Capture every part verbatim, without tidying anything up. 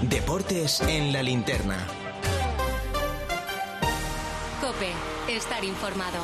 Deportes en la linterna. COPE, estar informado.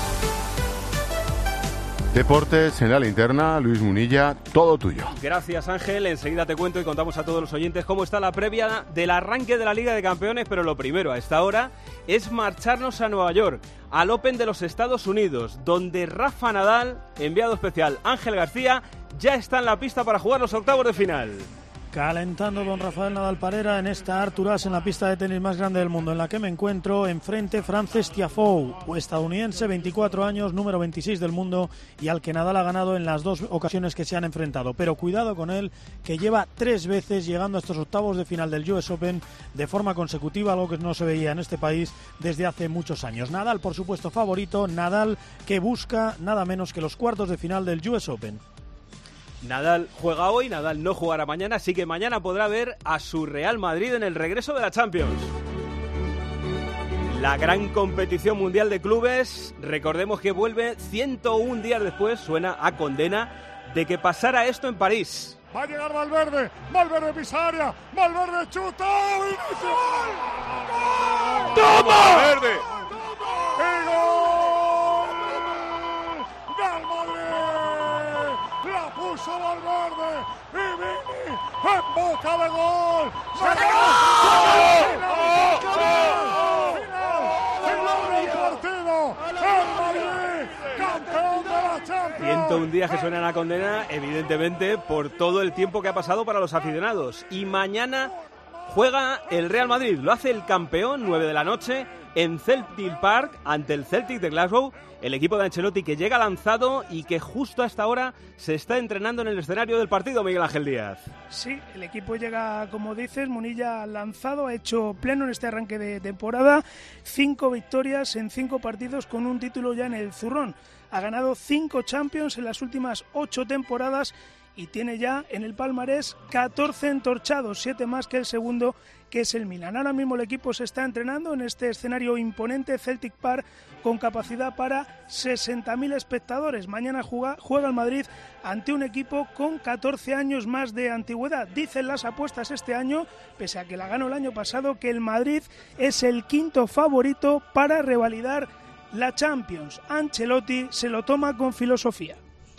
Deportes en la linterna, Luis Munilla, todo tuyo. Gracias, Ángel. Enseguida te cuento y contamos a todos los oyentes cómo está la previa del arranque de la Liga de Campeones, pero lo primero a esta hora es marcharnos a Nueva York, al Open de los Estados Unidos, donde Rafa Nadal, enviado especial Ángel García, ya está en la pista para jugar los octavos de final. Calentando don Rafael Nadal Parera en esta Arthur Ashe, en la pista de tenis más grande del mundo, en la que me encuentro enfrente Frances Tiafoe, estadounidense, veinticuatro años, número veintiséis del mundo, y al que Nadal ha ganado en las dos ocasiones que se han enfrentado. Pero cuidado con él, que lleva tres veces llegando a estos octavos de final del U S Open de forma consecutiva, algo que no se veía en este país desde hace muchos años. Nadal, por supuesto, favorito, Nadal que busca nada menos que los cuartos de final del U S Open. Nadal juega hoy, Nadal no jugará mañana, así que mañana podrá ver a su Real Madrid en el regreso de la Champions. La gran competición mundial de clubes, recordemos que vuelve ciento un días después, suena a condena de que pasara esto en París. Va a llegar Valverde, Valverde pisa área, Valverde chuta, ¡Vinicius! ¡Toma! ¡Valverde! ¡Y gol! ¡Del Madrid! ¡La puso Valverde! ¡Y Vini en boca de gol! ¡Se acabó! ¡Final! ¡Final del partido! ¡El Madrid! ¡Campeón de la Champions! ciento un días que suenan a condena, evidentemente, por todo el tiempo que ha pasado para los aficionados. Y mañana juega el Real Madrid, lo hace el campeón, nueve de la noche, en Celtic Park, ante el Celtic de Glasgow, el equipo de Ancelotti que llega lanzado y que justo a esta hora se está entrenando en el escenario del partido, Miguel Ángel Díaz. Sí, el equipo llega, como dices, Munilla lanzado, ha hecho pleno en este arranque de temporada, cinco victorias en cinco partidos con un título ya en el zurrón. Ha ganado cinco Champions en las últimas ocho temporadas y tiene ya en el palmarés catorce entorchados, siete más que el segundo, que es el Milan. Ahora mismo el equipo se está entrenando en este escenario imponente, Celtic Park, con capacidad para sesenta mil espectadores. Mañana juega, juega el Madrid ante un equipo con catorce años más de antigüedad. Dicen las apuestas este año, pese a que la ganó el año pasado, que el Madrid es el quinto favorito para revalidar la Champions. Ancelotti se lo toma con filosofía.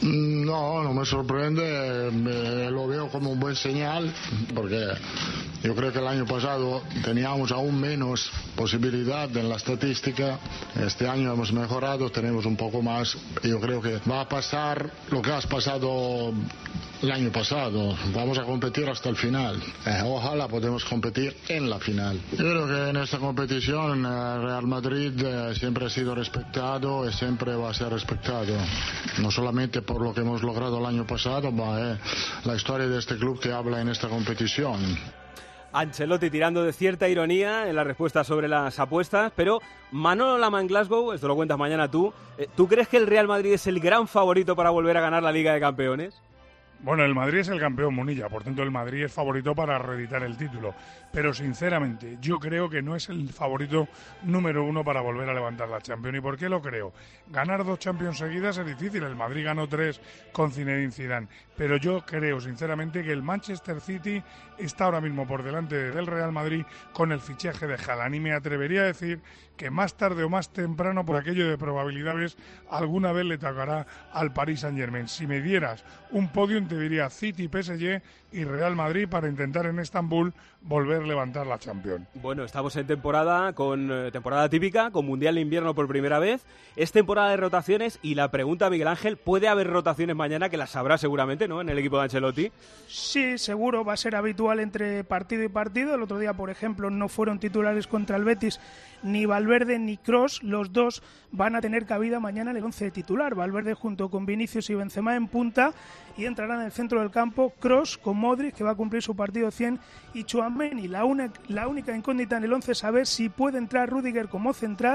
No, no me sorprende, me, lo veo como un buen señal, porque yo creo que el año pasado teníamos aún menos posibilidad en la estadística. Este año hemos mejorado, tenemos un poco más. Yo creo que va a pasar lo que has pasado el año pasado. Vamos a competir hasta el final. Eh, ojalá podamos competir en la final. Yo creo que en esta competición eh, Real Madrid eh, siempre ha sido respetado y siempre va a ser respetado. No solamente por lo que hemos logrado el año pasado, va eh, la historia de este club que habla en esta competición. Ancelotti tirando de cierta ironía en la respuesta sobre las apuestas, pero Manolo Lama en Glasgow, esto lo cuentas mañana tú, ¿tú crees que el Real Madrid es el gran favorito para volver a ganar la Liga de Campeones? Bueno, el Madrid es el campeón, Munilla, por tanto el Madrid es favorito para reeditar el título, pero sinceramente yo creo que no es el favorito número uno para volver a levantar la Champions. ¿Y por qué lo creo? Ganar dos Champions seguidas es difícil, el Madrid ganó tres con Zinedine Zidane, pero yo creo sinceramente que el Manchester City está ahora mismo por delante del Real Madrid con el fichaje de Haaland, y me atrevería a decir que más tarde o más temprano, por aquello de probabilidades, alguna vez le tocará al Paris Saint-Germain. Si me dieras un podium, te diría City, P S G y Real Madrid para intentar en Estambul volver a levantar la Champions. Bueno, estamos en temporada con eh, temporada típica, con Mundial de Invierno por primera vez. Es temporada de rotaciones y la pregunta, Miguel Ángel, ¿puede haber rotaciones mañana? Que las habrá seguramente, ¿no?, en el equipo de Ancelotti. Sí, seguro, va a ser habitual entre partido y partido. El otro día, por ejemplo, no fueron titulares contra el Betis ni Valverde ni Kroos. Los dos van a tener cabida mañana en el once titular. Valverde junto con Vinicius y Benzema en punta, y entrarán en el centro del campo Kroos con Modric, que va a cumplir su partido cien, y Tchouaméni. La, una, la única incógnita en el once es saber si puede entrar Rüdiger como central.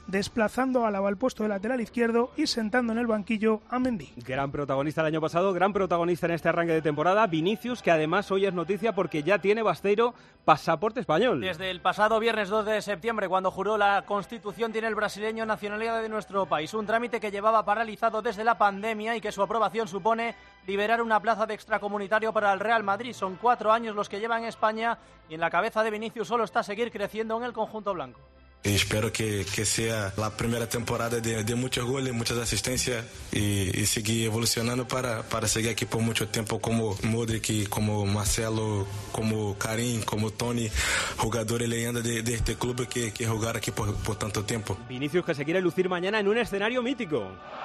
desplazando a Álava al puesto de lateral izquierdo y sentando en el banquillo a Mendy. Gran protagonista el año pasado, gran protagonista en este arranque de temporada, Vinicius, que además hoy es noticia porque ya tiene Basteiro pasaporte español. Desde el pasado viernes dos de septiembre, cuando juró la Constitución, tiene el brasileño nacionalidad de nuestro país, un trámite que llevaba paralizado desde la pandemia y que su aprobación supone liberar una plaza de extracomunitario para el Real Madrid. Son cuatro años los que lleva en España y en la cabeza de Vinicius solo está seguir creciendo en el conjunto blanco. Y espero que, que sea la primera temporada de, de muchos goles, muchas asistencias y, y seguir evolucionando para, para seguir aquí por mucho tiempo como Modric, como Marcelo, como Karim, como Toni, jugadores leyenda de, de este club que, que jugaron aquí por, por tanto tiempo. Vinicius que se quiere lucir mañana en un escenario mítico.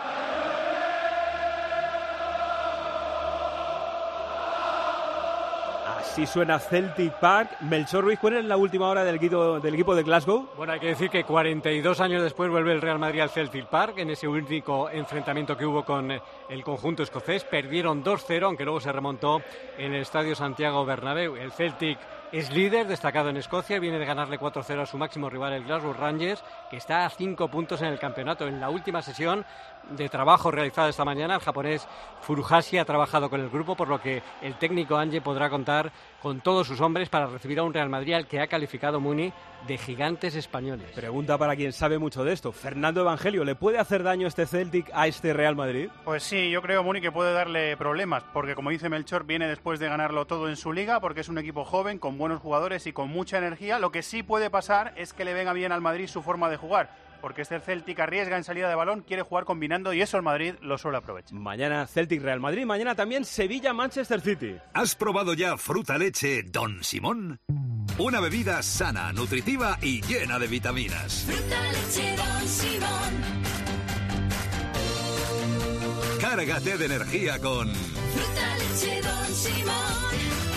Así suena Celtic Park. Melchor Ruiz, ¿cuál es la última hora del equipo, del equipo de Glasgow? Bueno, hay que decir que cuarenta y dos años después vuelve el Real Madrid al Celtic Park en ese único enfrentamiento que hubo con el conjunto escocés. Perdieron dos cero, aunque luego se remontó en el Estadio Santiago Bernabéu. El Celtic es líder, destacado en Escocia, viene de ganarle cuatro cero a su máximo rival, el Glasgow Rangers, que está a cinco puntos en el campeonato. En la última sesión de trabajo realizada esta mañana, el japonés Furuhashi ha trabajado con el grupo, por lo que el técnico Ange podrá contar con todos sus hombres para recibir a un Real Madrid al que ha calificado Muni de gigantes españoles. Pregunta para quien sabe mucho de esto. Fernando Evangelio, ¿le puede hacer daño este Celtic a este Real Madrid? Pues sí, yo creo, Muni, que puede darle problemas, porque como dice Melchor, viene después de ganarlo todo en su liga, porque es un equipo joven, con buenos jugadores y con mucha energía. Lo que sí puede pasar es que le venga bien al Madrid su forma de jugar, porque este Celtic arriesga en salida de balón, quiere jugar combinando y eso el Madrid lo suele aprovechar. Mañana Celtic Real Madrid, mañana también Sevilla Manchester City. ¿Has probado ya Fruta Leche Don Simón? Una bebida sana, nutritiva y llena de vitaminas. Fruta Leche Don Simón. Cárgate de energía con Fruta Leche Don Simón.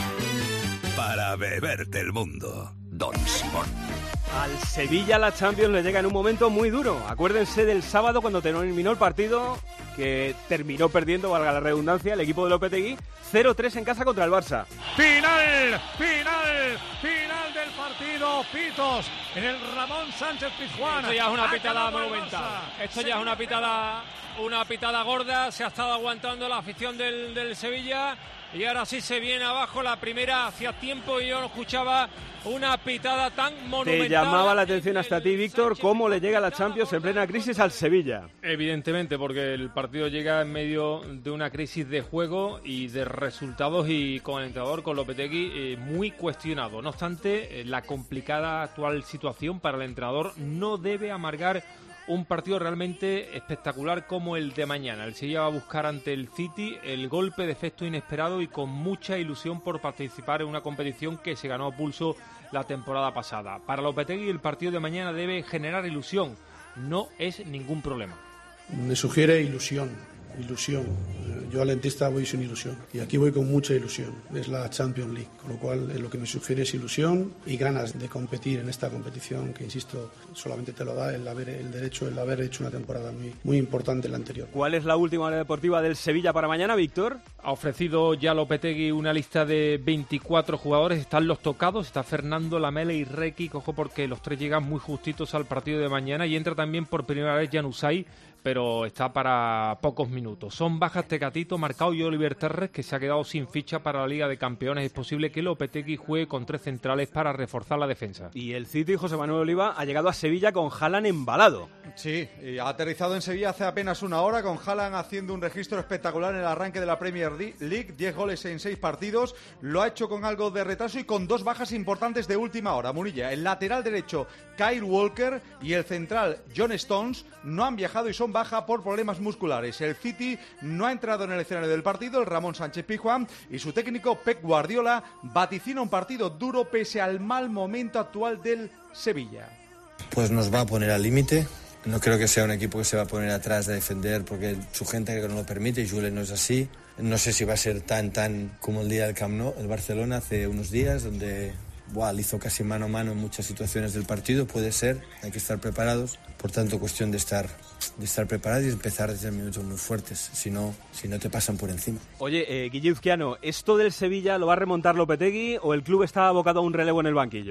Para beberte el mundo, Don Simón. Al Sevilla la Champions le llega en un momento muy duro. Acuérdense del sábado cuando terminó el partido, que terminó perdiendo, valga la redundancia, el equipo de Lopetegui, cero tres en casa contra el Barça. Final, final, final del partido, pitos en el Ramón Sánchez Pizjuán. Esto ya es una pitada monumental. Esto ya es una pitada, una pitada gorda. Se ha estado aguantando la afición del, del Sevilla y ahora sí se viene abajo. La primera hacía tiempo y yo no escuchaba una pitada tan monumental. Te llamaba la atención hasta a ti, Víctor, cómo le llega la Champions en plena crisis al Sevilla. Evidentemente, porque el partido llega en medio de una crisis de juego y de resultados y con el entrenador, con Lopetegui, eh, muy cuestionado. No obstante, eh, la complicada actual situación para el entrenador no debe amargar un partido realmente espectacular como el de mañana. El Sevilla va a buscar ante el City el golpe de efecto inesperado y con mucha ilusión por participar en una competición que se ganó a pulso la temporada pasada. Para Lopetegui el partido de mañana debe generar ilusión, no es ningún problema. Me sugiere ilusión, ilusión. Yo al Lentista voy sin ilusión y aquí voy con mucha ilusión. Es la Champions League, con lo cual lo que me sugiere es ilusión y ganas de competir en esta competición que, insisto, solamente te lo da el haber el derecho, el haber hecho una temporada muy, muy importante en la anterior. ¿Cuál es la última hora deportiva del Sevilla para mañana, Víctor? Ha ofrecido ya Lopetegui una lista de veinticuatro jugadores. Están los tocados, está Fernando, Lamela y Requi. Cojo porque los tres llegan muy justitos al partido de mañana y entra también por primera vez Januzaj, pero está para pocos minutos. Son bajas Tecatito, Marcao y Oliver Terres, que se ha quedado sin ficha para la Liga de Campeones. Es posible que Lopetegui juegue con tres centrales para reforzar la defensa. Y el City, José Manuel Oliva, ha llegado a Sevilla con Haaland embalado. Sí, y ha aterrizado en Sevilla hace apenas una hora, con Haaland haciendo un registro espectacular en el arranque de la Premier League, diez goles en seis partidos, lo ha hecho con algo de retraso y con dos bajas importantes de última hora. Munilla, el lateral derecho Kyle Walker y el central John Stones no han viajado y son baja por problemas musculares. El City no ha entrado en el escenario del partido, el Ramón Sánchez Pizjuán, y su técnico Pep Guardiola vaticina un partido duro pese al mal momento actual del Sevilla. Pues nos va a poner al límite. No creo que sea un equipo que se va a poner atrás de defender porque su gente que no lo permite y Julen no es así. No sé si va a ser tan tan como el día del Camp Nou, el Barcelona hace unos días, donde buah, le hizo casi mano a mano en muchas situaciones del partido. Puede ser, hay que estar preparados. Por tanto, cuestión de estar de estar preparados y empezar desde minutos muy fuertes, si no, si no te pasan por encima. Oye, eh, Guille Uzquiano, ¿esto del Sevilla lo va a remontar Lopetegui o el club está abocado a un relevo en el banquillo?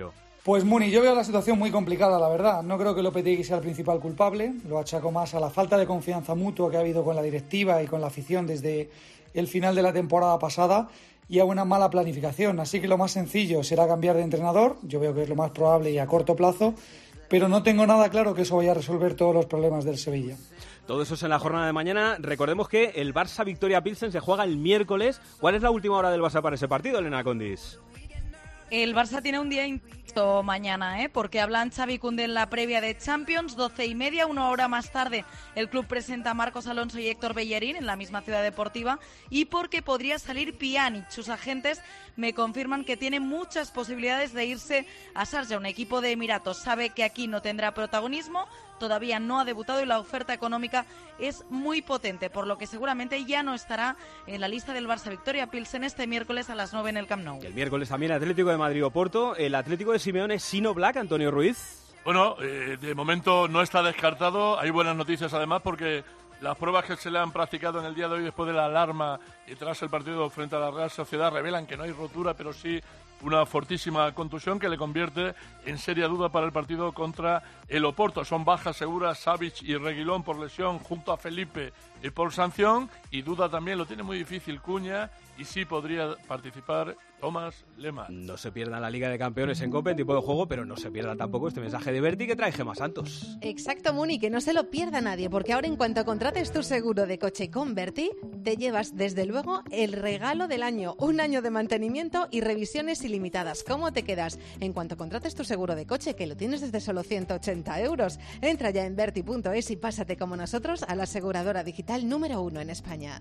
Pues Muni, yo veo la situación muy complicada, la verdad. No creo que Lopetegui sea el principal culpable. Lo achaco más a la falta de confianza mutua que ha habido con la directiva y con la afición desde el final de la temporada pasada y a una mala planificación. Así que lo más sencillo será cambiar de entrenador. Yo veo que es lo más probable y a corto plazo. Pero no tengo nada claro que eso vaya a resolver todos los problemas del Sevilla. Todo eso es en la jornada de mañana. Recordemos que el Barça Victoria Pilsen se juega el miércoles. ¿Cuál es la última hora del Barça para ese partido, Elena Condis? El Barça tiene un día intenso mañana, ¿eh? Porque hablan Xavi y Koundé en la previa de Champions, doce y media, una hora más tarde el club presenta a Marcos Alonso y Héctor Bellerín en la misma ciudad deportiva y porque podría salir Pjanic. Sus agentes me confirman que tiene muchas posibilidades de irse a Sharjah, un equipo de Emiratos. Sabe que aquí no tendrá protagonismo, todavía no ha debutado y la oferta económica es muy potente, por lo que seguramente ya no estará en la lista del Barça Victoria Pilsen este miércoles a las nueve en el Camp Nou. El miércoles también Atlético de Madrid Oporto, el Atlético de Simeone Sino Black, Antonio Ruiz. Bueno, eh, de momento no está descartado, hay buenas noticias además porque las pruebas que se le han practicado en el día de hoy después de la alarma y tras el partido frente a la Real Sociedad revelan que no hay rotura, pero sí una fortísima contusión que le convierte en seria duda para el partido contra el Oporto. Son bajas seguras Savic y Reguilón por lesión junto a Felipe y por sanción, y duda también, lo tiene muy difícil Cuña, y sí podría participar Tomás Lehmann. No se pierdan la Liga de Campeones en Cope en tipo de juego, pero no se pierdan tampoco este mensaje de Berti que trae Gemma Santos. Exacto, Muni, que no se lo pierda nadie, porque ahora en cuanto contrates tu seguro de coche con Berti, te llevas desde luego el regalo del año, un año de mantenimiento y revisiones ilimitadas. ¿Cómo te quedas? En cuanto contrates tu seguro de coche, que lo tienes desde solo ciento ochenta euros, entra ya en berti punto es y pásate como nosotros a la aseguradora digital número uno en España.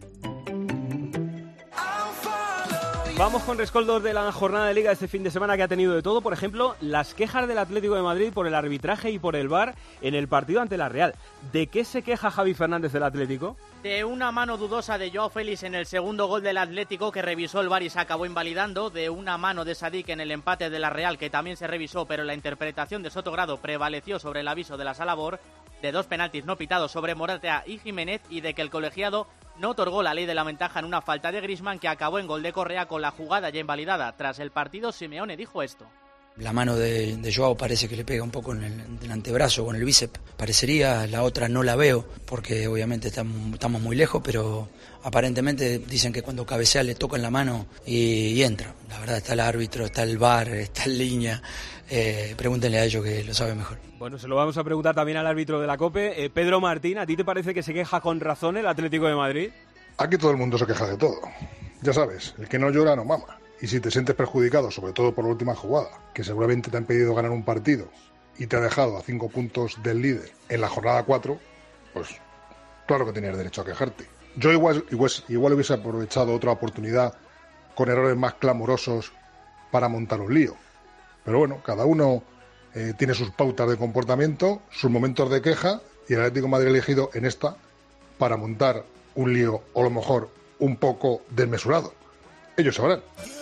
Vamos con rescoldos de la jornada de Liga de este fin de semana que ha tenido de todo. Por ejemplo, las quejas del Atlético de Madrid por el arbitraje y por el V A R en el partido ante la Real. ¿De qué se queja Javi Fernández del Atlético? De una mano dudosa de Joao Félix en el segundo gol del Atlético que revisó el V A R y se acabó invalidando. De una mano de Sadik en el empate de la Real que también se revisó, pero la interpretación de Sotogrado prevaleció sobre el aviso de la Sala V A R. De dos penaltis no pitados sobre Morata y Jiménez, y de que el colegiado no otorgó la ley de la ventaja en una falta de Griezmann que acabó en gol de Correa con la jugada ya invalidada. Tras el partido, Simeone dijo esto. La mano de, de Joao parece que le pega un poco en el, en el antebrazo, con el bíceps. Parecería, la otra no la veo, porque obviamente estamos, estamos muy lejos, pero aparentemente dicen que cuando cabecea le tocan la mano y, y entra. La verdad, está el árbitro, está el V A R, está en línea. Eh, pregúntenle a ellos que lo sabe mejor. Bueno, se lo vamos a preguntar también al árbitro de la COPE. Eh, Pedro Martín, ¿a ti te parece que se queja con razón el Atlético de Madrid? Aquí todo el mundo se queja de todo. Ya sabes, el que no llora no mama. Y si te sientes perjudicado, sobre todo por la última jugada, que seguramente te han pedido ganar un partido y te ha dejado a cinco puntos del líder en la jornada cuatro, pues claro que tienes derecho a quejarte. Yo igual, igual, igual hubiese aprovechado otra oportunidad con errores más clamorosos para montar un lío. Pero bueno, cada uno eh, tiene sus pautas de comportamiento, sus momentos de queja, y el Atlético de Madrid ha elegido en esta para montar un lío, o a lo mejor un poco desmesurado. Ellos sabrán.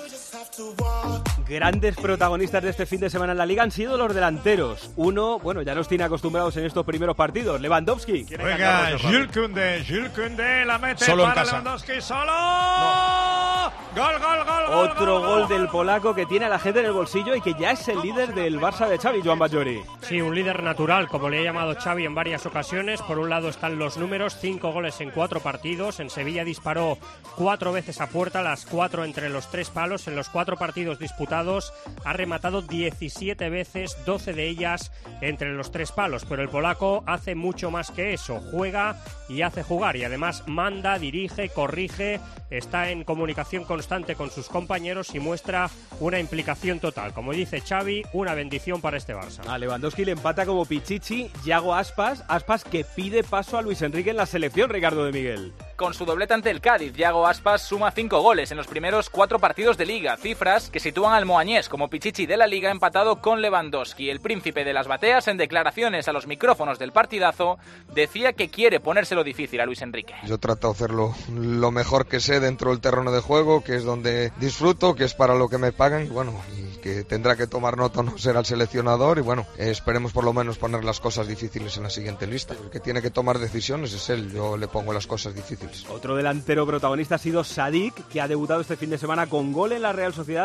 Grandes protagonistas de este fin de semana en la Liga han sido los delanteros. Uno, bueno, ya nos tiene acostumbrados en estos primeros partidos, Lewandowski. Venga, Jules Koundé, Jules Koundé la mete Solo para en casa. Lewandowski, solo. No. Gol, gol, gol, gol. Otro gol, gol gol, del polaco que tiene a la gente en el bolsillo y que ya es el líder del Barça de Xavi, Joan Bajori. Sí, un líder natural, como le ha llamado Xavi en varias ocasiones. Por un lado están los números, cinco goles en cuatro partidos. En Sevilla disparó cuatro veces a puerta, las cuatro entre los tres palos. En los cuatro partidos disputados ha rematado diecisiete veces, doce de ellas entre los tres palos. Pero el polaco hace mucho más que eso, juega y hace jugar. Y además manda, dirige, corrige, está en comunicación constante con sus compañeros y muestra una implicación total. Como dice Xavi, una bendición para este Barça. A Lewandowski le empata como Pichichi Yago Aspas, Aspas que pide paso a Luis Enrique en la selección, Ricardo de Miguel. Con su doblete ante el Cádiz, Yago Aspas suma cinco goles en los primeros cuatro partidos de Liga, cifras que sitúan al moañés como Pichichi de la Liga empatado con Lewandowski. El príncipe de las bateas, en declaraciones a los micrófonos del partidazo, decía que quiere ponérselo difícil a Luis Enrique. Yo trato de hacerlo lo mejor que sé dentro del terreno de juego, que es donde disfruto, que es para lo que me pagan, y bueno, y que tendrá que tomar nota no será el seleccionador, y bueno, esperemos por lo menos poner las cosas difíciles en la siguiente lista. El que tiene que tomar decisiones es él, yo le pongo las cosas difíciles. Otro delantero protagonista ha sido Sadik, que ha debutado este fin de semana con gol en la Real Sociedad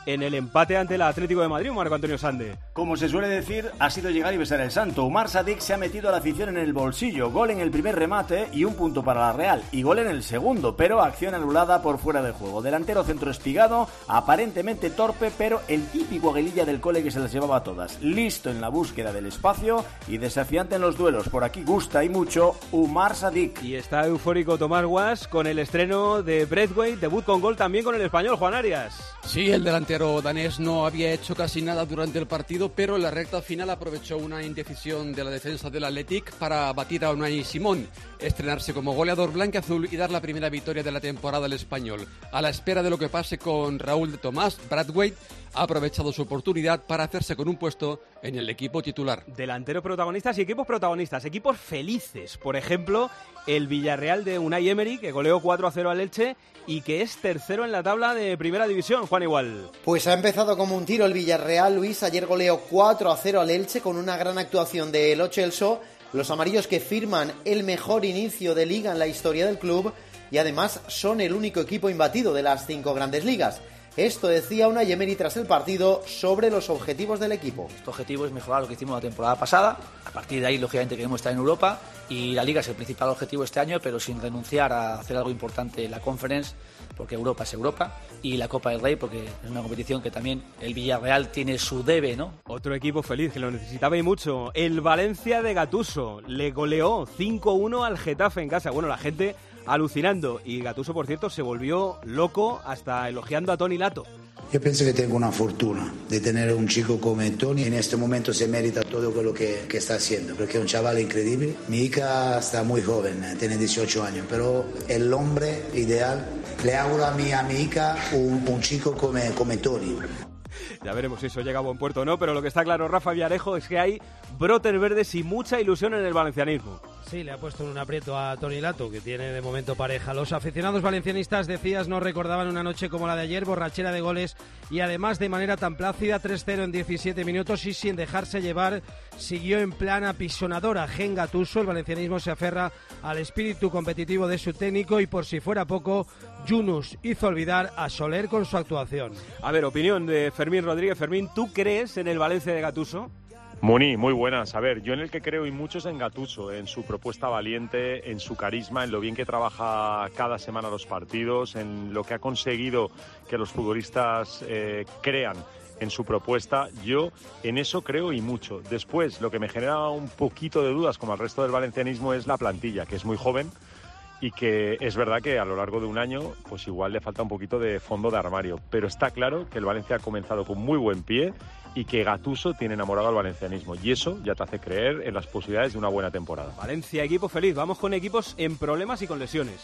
en el empate ante el Atlético de Madrid, Marco Antonio Sande. Como se suele decir, ha sido llegar y besar el santo. Umar Sadik se ha metido a la afición en el bolsillo. Gol en el primer remate y un punto para la Real. Y gol en el segundo, pero acción anulada por fuera de juego. Delantero centro espigado, aparentemente torpe, pero el típico aguililla del cole que se las llevaba a todas. Listo en la búsqueda del espacio y desafiante en los duelos. Por aquí gusta y mucho Umar Sadik. Y está eufórico Tomás Guas con el estreno de Braithwaite, debut con gol también con el español Juan Arias. Sí, el delantero danés no había hecho casi nada durante el partido, pero en la recta final aprovechó una indecisión de la defensa del Athletic para batir a Unai Simón, estrenarse como goleador blanquiazul y dar la primera victoria de la temporada al español. A la espera de lo que pase con Raúl de Tomás, Braithwaite ha aprovechado su oportunidad para hacerse con un puesto en el equipo titular. Delanteros protagonistas y equipos protagonistas, equipos felices. Por ejemplo, el Villarreal de Unai Emery, que goleó cuatro a cero al Elche y que es tercero en la tabla de Primera División. Juan Igual. Pues ha empezado como un tiro el Villarreal, Luis. Ayer goleó cuatro a cero al Elche con una gran actuación del Lo Celso. Los amarillos que firman el mejor inicio de liga en la historia del club y además son el único equipo imbatido de las cinco grandes ligas. Esto decía Unai Emery tras el partido sobre los objetivos del equipo. Este objetivo es mejorar lo que hicimos la temporada pasada. A partir de ahí, lógicamente, queremos estar en Europa y la Liga es el principal objetivo este año, pero sin renunciar a hacer algo importante en la Conference, porque Europa es Europa, y la Copa del Rey, porque es una competición que también el Villarreal tiene su debe, ¿no? Otro equipo feliz que lo necesitaba y mucho. El Valencia de Gattuso le goleó cinco uno al Getafe en casa. Bueno, la gente alucinando. Y Gattuso, por cierto, se volvió loco hasta elogiando a Toni Lato. Yo pienso que tengo una fortuna de tener un chico como Toni. En este momento se merita todo lo que, que está haciendo, porque es un chaval increíble. Mi hija está muy joven, tiene dieciocho años, pero el hombre ideal. Le auguro a mi, a mi hija un, un chico como, como Toni. Ya veremos si eso llega a buen puerto o no, pero lo que está claro, Rafa Villarejo, es que hay brotes verdes y mucha ilusión en el valencianismo. Sí, le ha puesto en un aprieto a Toni Lato, que tiene de momento pareja. Los aficionados valencianistas, decías, no recordaban una noche como la de ayer, borrachera de goles y además de manera tan plácida, tres cero en diecisiete minutos y sin dejarse llevar, siguió en plan apisonadora. Gen Gattuso, el valencianismo se aferra al espíritu competitivo de su técnico y por si fuera poco, Yunus hizo olvidar a Soler con su actuación. A ver, opinión de Fermín Rodríguez. Fermín, ¿tú crees en el Valencia de Gattuso? Muni, muy buenas. A ver, yo en el que creo y mucho es en Gattuso, en su propuesta valiente, en su carisma, en lo bien que trabaja cada semana los partidos, en lo que ha conseguido que los futbolistas eh, crean en su propuesta. Yo en eso creo y mucho. Después, lo que me genera un poquito de dudas, como al resto del valencianismo, es la plantilla, que es muy joven y que es verdad que a lo largo de un año pues igual le falta un poquito de fondo de armario, pero está claro que el Valencia ha comenzado con muy buen pie y que Gattuso tiene enamorado al valencianismo y eso ya te hace creer en las posibilidades de una buena temporada. Valencia, equipo feliz. Vamos con equipos en problemas y con lesiones.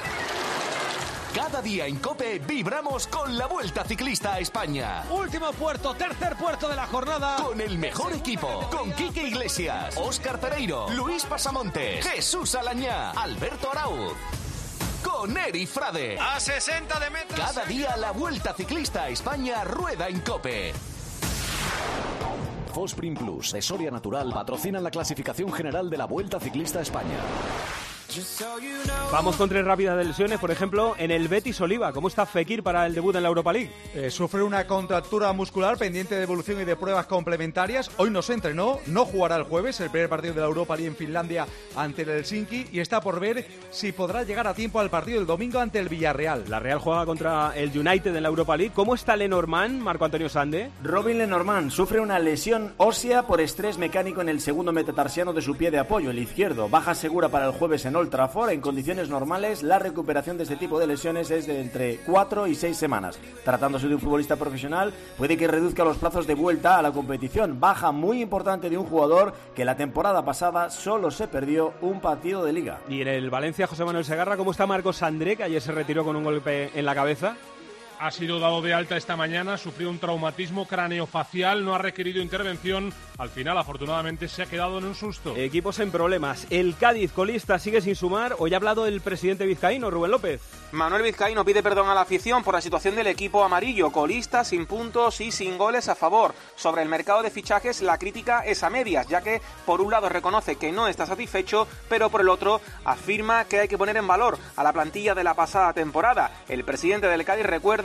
Cada día en COPE vibramos con la Vuelta Ciclista a España. Último puerto, tercer puerto de la jornada. Con el mejor equipo. Con Quique Iglesias, Óscar Pereiro, Luis Pasamontes, Jesús Alañá, Alberto Arauz. Con Eri Frade. A sesenta de metros. Cada día la Vuelta Ciclista a España rueda en COPE. Fosprin Plus de Soria Natural patrocinan la clasificación general de la Vuelta Ciclista a España. Vamos con tres rápidas de lesiones, por ejemplo, en el Betis Oliva. ¿Cómo está Fekir para el debut en la Europa League? Eh, sufre una contractura muscular pendiente de evolución y de pruebas complementarias. Hoy no se entrenó, no jugará el jueves, el primer partido de la Europa League en Finlandia ante el Helsinki, y está por ver si podrá llegar a tiempo al partido del domingo ante el Villarreal. La Real juega contra el United en la Europa League. ¿Cómo está Lenormand, Marco Antonio Sande? Robin Lenormand sufre una lesión ósea por estrés mecánico en el segundo metatarsiano de su pie de apoyo, el izquierdo. Baja segura para el jueves en Old Trafford. En condiciones normales, la recuperación de este tipo de lesiones es de entre cuatro y seis semanas. Tratándose de un futbolista profesional, puede que reduzca los plazos de vuelta a la competición. Baja muy importante de un jugador que la temporada pasada solo se perdió un partido de liga. Y en el Valencia, José Manuel Segarra, ¿cómo está Marcos André, que ayer se retiró con un golpe en la cabeza? Ha sido dado de alta esta mañana, sufrió un traumatismo craneofacial, no ha requerido intervención. Al final, afortunadamente, se ha quedado en un susto. Equipos en problemas. El Cádiz, colista, sigue sin sumar. Hoy ha hablado el presidente vizcaíno, Rubén López. Manuel Vizcaíno pide perdón a la afición por la situación del equipo amarillo, colista, sin puntos y sin goles a favor. Sobre el mercado de fichajes, la crítica es a medias, ya que por un lado reconoce que no está satisfecho, pero por el otro afirma que hay que poner en valor a la plantilla de la pasada temporada. El presidente del Cádiz recuerda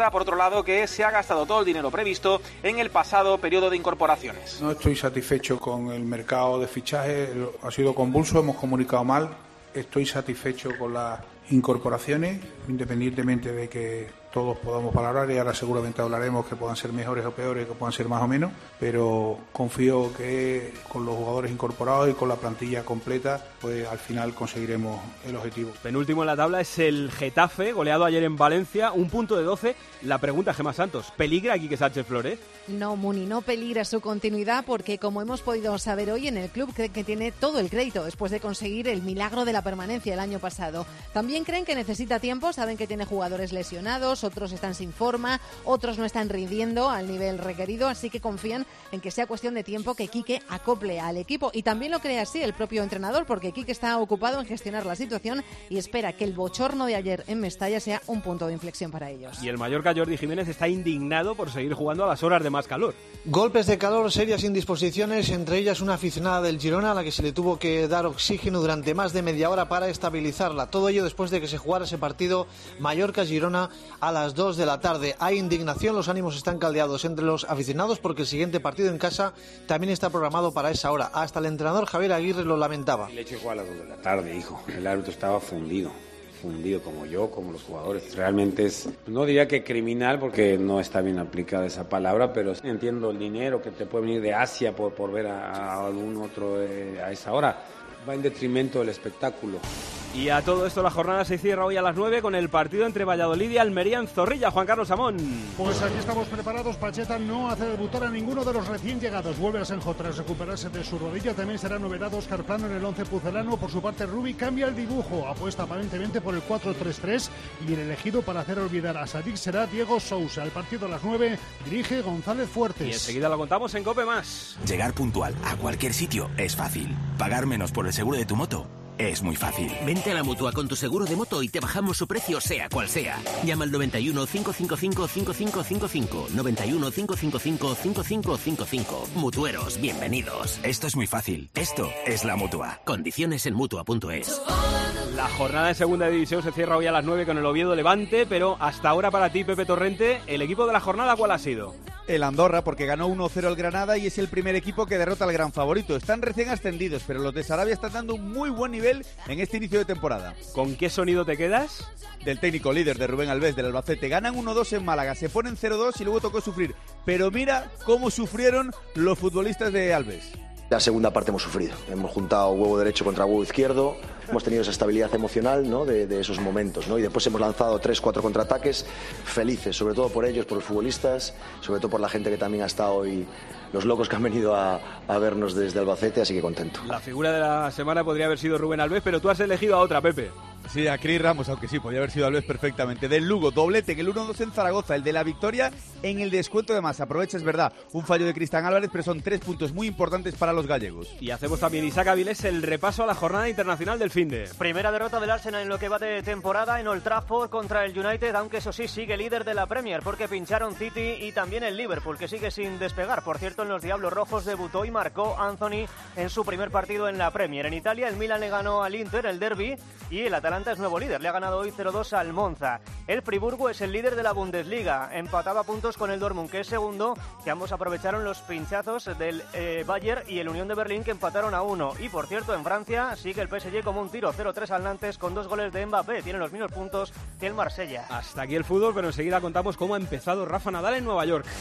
verdad, por otro lado, que se ha gastado todo el dinero previsto en el pasado periodo de incorporaciones. No estoy satisfecho con el mercado de fichajes, ha sido convulso, hemos comunicado mal. Estoy satisfecho con las incorporaciones, independientemente de que todos podamos valorar, y ahora seguramente hablaremos que puedan ser mejores o peores, que puedan ser más o menos, pero confío que con los jugadores incorporados y con la plantilla completa, pues al final conseguiremos el objetivo. Penúltimo en la tabla es el Getafe, goleado ayer en Valencia, un punto de doce. La pregunta, Gemma Santos, ¿peligra Quique Sánchez Flores? No, Muni, no peligra su continuidad porque, como hemos podido saber hoy, en el club creen que tiene todo el crédito después de conseguir el milagro de la permanencia el año pasado. También creen que necesita tiempo, saben que tiene jugadores lesionados, otros están sin forma, otros no están rindiendo al nivel requerido, así que confían en que sea cuestión de tiempo que Quique acople al equipo. Y también lo cree así el propio entrenador, porque Quique está ocupado en gestionar la situación y espera que el bochorno de ayer en Mestalla sea un punto de inflexión para ellos. Y el Mallorca, Jordi Jiménez, está indignado por seguir jugando a las horas de más calor. Golpes de calor, serias indisposiciones, entre ellas una aficionada del Girona a la que se le tuvo que dar oxígeno durante más de media hora para estabilizarla. Todo ello después de que se jugara ese partido Mallorca-Girona a las dos de la tarde. Hay indignación, los ánimos están caldeados entre los aficionados porque el siguiente partido en casa también está programado para esa hora. Hasta el entrenador Javier Aguirre lo lamentaba. El hecho de jugar a las dos de la tarde, hijo. El árbitro estaba fundido. fundido como yo, como los jugadores. Realmente es, no diría que criminal porque no está bien aplicada esa palabra, pero entiendo el dinero que te puede venir de Asia por, por ver a, a algún otro eh, a esa hora. Va en detrimento del espectáculo. Y a todo esto la jornada se cierra hoy a las nueve con el partido entre Valladolid y Almería en Zorrilla. Juan Carlos Amón. Pues aquí estamos preparados. Pacheta no hace debutar a ninguno de los recién llegados. Vuelve a Senjo tras recuperarse de su rodilla. También será novedad Óscar Plano en el once pucelano. Por su parte, Rubi cambia el dibujo. Apuesta aparentemente por el cuatro tres tres. Y el elegido para hacer olvidar a Sadik será Diego Sousa. El partido a las nueve dirige González Fuertes. Y enseguida lo contamos en COPE Más. Llegar puntual a cualquier sitio es fácil. Pagar menos por el seguro de tu moto es muy fácil. Vente a la Mutua con tu seguro de moto y te bajamos su precio sea cual sea. Llama al noventa y uno, cinco cinco cinco, cinco cinco cinco cinco. noventa y uno, cinco cinco cinco, cinco cinco cinco cinco. Mutueros, bienvenidos. Esto es muy fácil. Esto es la Mutua. Condiciones en Mutua punto es. La jornada en segunda división se cierra hoy a las nueve con el Oviedo Levante, pero hasta ahora para ti, Pepe Torrente, ¿el equipo de la jornada cuál ha sido? El Andorra, porque ganó uno cero al Granada y es el primer equipo que derrota al gran favorito. Están recién ascendidos, pero los de Sarabia están dando un muy buen nivel en este inicio de temporada. ¿Con qué sonido te quedas? Del técnico líder de Rubén Alves del Albacete. Ganan uno dos en Málaga, se ponen cero dos y luego tocó sufrir. Pero mira cómo sufrieron los futbolistas de Alves. La segunda parte hemos sufrido, hemos juntado huevo derecho contra huevo izquierdo, hemos tenido esa estabilidad emocional, ¿no? de, de esos momentos, ¿no? Y después hemos lanzado tres, cuatro contraataques felices, sobre todo por ellos, por los futbolistas, sobre todo por la gente que también ha estado hoy, los locos que han venido a, a vernos desde Albacete, así que contento. La figura de la semana podría haber sido Rubén Alves, pero tú has elegido a otra, Pepe. Sí, a Cris Ramos, aunque sí, podría haber sido Alves perfectamente. Del Lugo, doblete, que el uno dos en Zaragoza, el de la victoria en el descuento de más. Aprovecha, es verdad, un fallo de Cristian Álvarez, pero son tres puntos muy importantes para los gallegos. Y hacemos también, Isaac Avilés, el repaso a la jornada internacional del finde. Primera derrota del Arsenal en lo que va de temporada en Old Trafford contra el United, aunque eso sí, sigue líder de la Premier, porque pincharon City y también el Liverpool, que sigue sin despegar. Por cierto, en los Diablos Rojos debutó y marcó Anthony en su primer partido en la Premier. En Italia, el Milan le ganó al Inter, el derbi, y el Atalanta es nuevo líder. Le ha ganado hoy cero dos al Monza. El Friburgo es el líder de la Bundesliga. Empataba puntos con el Dortmund, que es segundo, que ambos aprovecharon los pinchazos del eh, Bayern y el Unión de Berlín, que empataron a uno. Y por cierto, en Francia sigue el P S G como un tiro, cero tres al Nantes con dos goles de Mbappé. Tiene los mismos puntos que el Marsella. Hasta aquí el fútbol, pero enseguida contamos cómo ha empezado Rafa Nadal en Nueva York.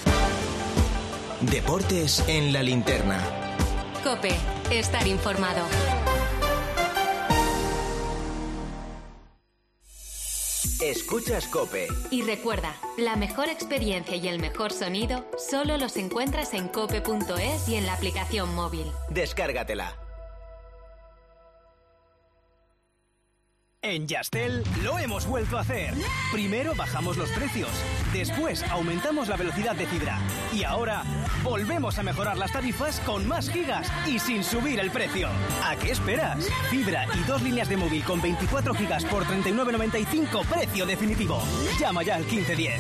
Deportes en la linterna. COPE, estar informado. Escuchas COPE. Y recuerda, la mejor experiencia y el mejor sonido solo los encuentras en cope punto es y en la aplicación móvil. Descárgatela. En Yastel lo hemos vuelto a hacer. Primero bajamos los precios, después aumentamos la velocidad de fibra y ahora volvemos a mejorar las tarifas con más gigas y sin subir el precio. ¿A qué esperas? Fibra y dos líneas de móvil con veinticuatro gigas por treinta y nueve noventa y cinco, precio definitivo. Llama ya al quince diez.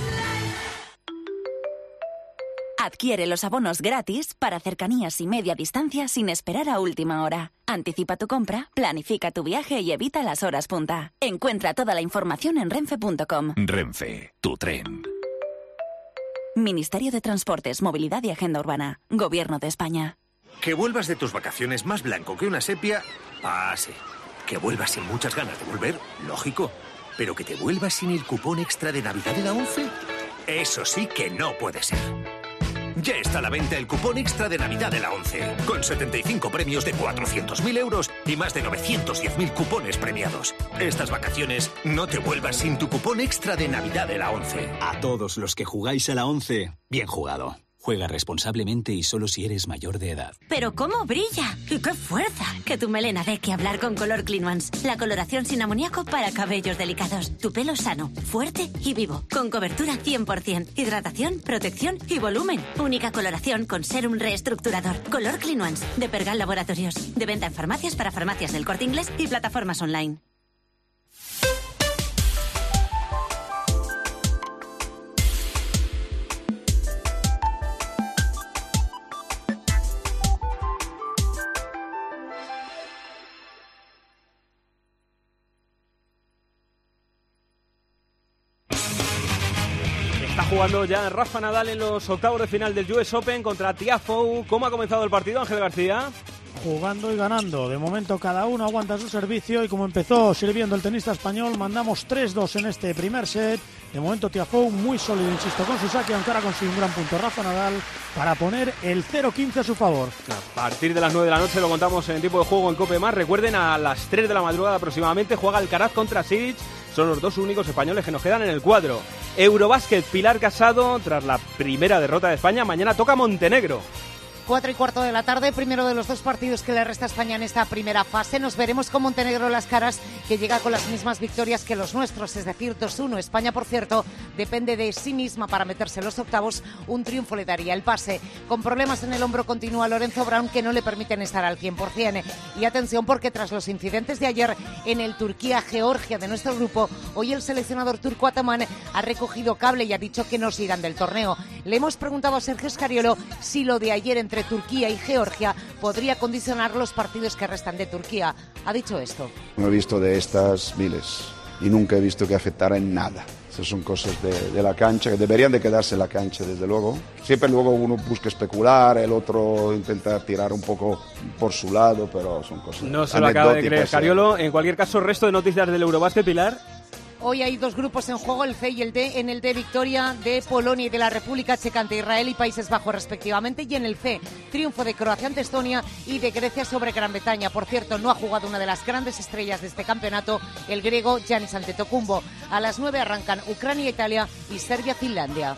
Adquiere los abonos gratis para cercanías y media distancia sin esperar a última hora. Anticipa tu compra, planifica tu viaje y evita las horas punta. Encuentra toda la información en renfe punto com. Renfe, tu tren. Ministerio de Transportes, Movilidad y Agenda Urbana. Gobierno de España. Que vuelvas de tus vacaciones más blanco que una sepia, ah, sí. Que vuelvas sin muchas ganas de volver, lógico. Pero que te vuelvas sin el cupón extra de Navidad de la ONCE, eso sí que no puede ser. Ya está a la venta el cupón extra de Navidad de la ONCE, con setenta y cinco premios de cuatrocientos mil euros y más de novecientos diez mil cupones premiados. Estas vacaciones no te vuelvas sin tu cupón extra de Navidad de la ONCE. A todos los que jugáis a la ONCE, bien jugado. Juega responsablemente y solo si eres mayor de edad. ¡Pero cómo brilla! ¡Y qué fuerza! Que tu melena dé que hablar con Color Clean Ones. La coloración sin amoníaco para cabellos delicados. Tu pelo sano, fuerte y vivo. Con cobertura cien por ciento. Hidratación, protección y volumen. Única coloración con serum reestructurador. Color Clean Ones. De Pergal Laboratorios. De venta en farmacias para farmacias del Corte Inglés y plataformas online. Jugando ya Rafa Nadal en los octavos de final del U S Open contra Tiafoe. ¿Cómo ha comenzado el partido, Ángel García? Jugando y ganando. De momento cada uno aguanta su servicio y como empezó sirviendo el tenista español, mandamos tres dos en este primer set. De momento Tiafoe muy sólido, insisto, con su saque, aunque ahora consigue un gran punto Rafa Nadal para poner el cero quince a su favor. A partir de las nueve de la noche lo contamos en tiempo de juego en Cope Más. Recuerden, a las tres de la madrugada aproximadamente juega Alcaraz contra Silic. Son los dos únicos españoles que nos quedan en el cuadro. Eurobásquet, Pilar Casado, tras la primera derrota de España, mañana toca Montenegro. Cuatro y cuarto de la tarde, primero de los dos partidos que le resta a España en esta primera fase. Nos veremos con Montenegro las caras, que llega con las mismas victorias que los nuestros, es decir, dos uno. España, por cierto, depende de sí misma para meterse en los octavos. Un triunfo le daría el pase. Con problemas en el hombro continúa Lorenzo Brown, que no le permiten estar al cien por ciento. Y atención, porque tras los incidentes de ayer en el Turquía-Georgia de nuestro grupo, hoy el seleccionador turco Ataman ha recogido cable y ha dicho que no sigan del torneo. Le hemos preguntado a Sergio Scariolo si lo de ayer entre Turquía y Georgia podría condicionar los partidos que restan de Turquía. Ha dicho esto. No he visto de estas miles y nunca he visto que afectara en nada. Esas son cosas de, de la cancha, que deberían de quedarse en la cancha, desde luego. Siempre luego uno busca especular, el otro intenta tirar un poco por su lado, pero son cosas no se lo acaba de creer Scariolo. En cualquier caso, resto de noticias del Eurobásquet, Pilar. Hoy hay dos grupos en juego, el C y el D. En el D, victoria de Polonia y de la República Checa ante Israel y Países Bajos, respectivamente. Y en el C, triunfo de Croacia ante Estonia y de Grecia sobre Gran Bretaña. Por cierto, no ha jugado una de las grandes estrellas de este campeonato, el griego Giannis Antetokounmpo. A las nueve arrancan Ucrania, Italia y Serbia, Finlandia.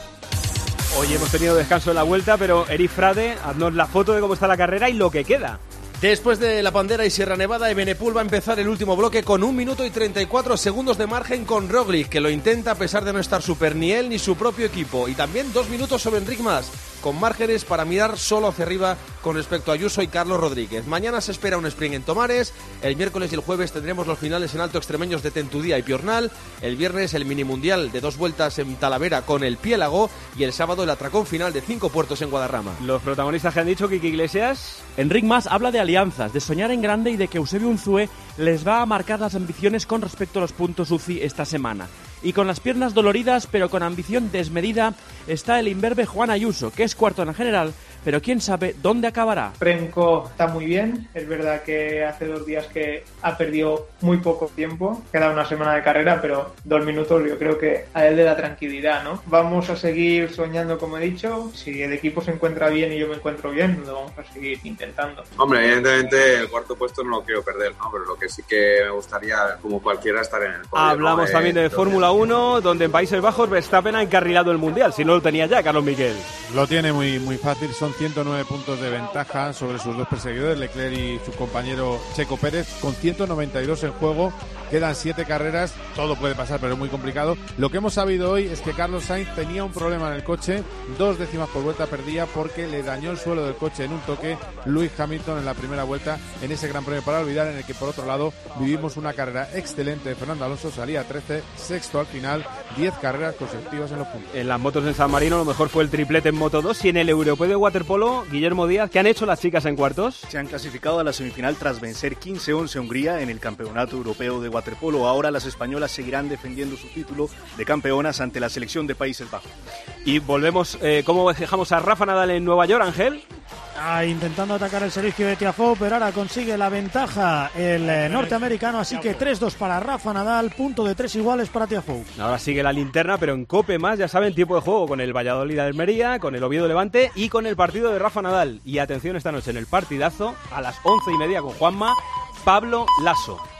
Hoy hemos tenido descanso en la vuelta, pero Eri Frade, haznos la foto de cómo está la carrera y lo que queda. Después de La Pandera y Sierra Nevada, Evenepoel va a empezar el último bloque con un minuto y treinta y cuatro segundos de margen con Roglic, que lo intenta a pesar de no estar súper ni él ni su propio equipo. Y también dos minutos sobre Enric Mas, con márgenes para mirar solo hacia arriba con respecto a Ayuso y Carlos Rodríguez. Mañana se espera un sprint en Tomares, el miércoles y el jueves tendremos los finales en alto extremeños de Tentudía y Piornal, el viernes el mini mundial de dos vueltas en Talavera con el Piélago y el sábado el atracón final de cinco puertos en Guadarrama. Los protagonistas que han dicho, Kiki Iglesias. Enric Mas habla de alianzas, de soñar en grande y de que Eusebio Unzue les va a marcar las ambiciones con respecto a los puntos U C I esta semana. Y con las piernas doloridas, pero con ambición desmedida, está el imberbe Juan Ayuso, que es cuarto en la general, pero quién sabe dónde acabará. Remco está muy bien, es verdad que hace dos días que ha perdido muy poco tiempo, queda una semana de carrera, pero dos minutos yo creo que a él le da tranquilidad, ¿no? Vamos a seguir soñando, como he dicho, si el equipo se encuentra bien y yo me encuentro bien, lo vamos a seguir intentando. Hombre, evidentemente el cuarto puesto no lo quiero perder, ¿no? Pero lo que sí que me gustaría, como cualquiera, estar en el podio. Hablamos ¿no? también de Entonces... Fórmula uno, donde en Países Bajos Verstappen ha encarrilado el Mundial, si no lo tenía ya Carlos Miquel. Lo tiene muy, muy fácil, son ciento nueve puntos de ventaja sobre sus dos perseguidores, Leclerc y su compañero Checo Pérez, con ciento noventa y dos en juego. Quedan siete carreras, todo puede pasar, pero es muy complicado. Lo que hemos sabido hoy es que Carlos Sainz tenía un problema en el coche, dos décimas por vuelta perdía porque le dañó el suelo del coche en un toque Lewis Hamilton en la primera vuelta en ese Gran Premio para olvidar, en el que por otro lado vivimos una carrera excelente de Fernando Alonso, salía trece, sexto al final, diez carreras consecutivas en los puntos. En las motos en San Marino lo mejor fue el triplete en Moto dos y en el Europeo de Waterpolo, Guillermo Díaz, ¿qué han hecho las chicas en cuartos? Se han clasificado a la semifinal tras vencer quince once a Hungría en el Campeonato Europeo de Waterpolo. Ahora las españolas seguirán defendiendo su título de campeonas ante la selección de Países Bajos. Y volvemos, eh, ¿cómo dejamos a Rafa Nadal en Nueva York, Ángel? Ah, intentando atacar el servicio de Tiafoe, pero ahora consigue la ventaja el eh, norteamericano, así que tres dos para Rafa Nadal, punto de tres iguales para Tiafoe. Ahora sigue la linterna, pero en Cope más, ya saben, tiempo de juego con el Valladolid Almería, con el Oviedo Levante y con el partido de Rafa Nadal. Y atención esta noche en el partidazo, a las once y media con Juanma, Pablo Lasso.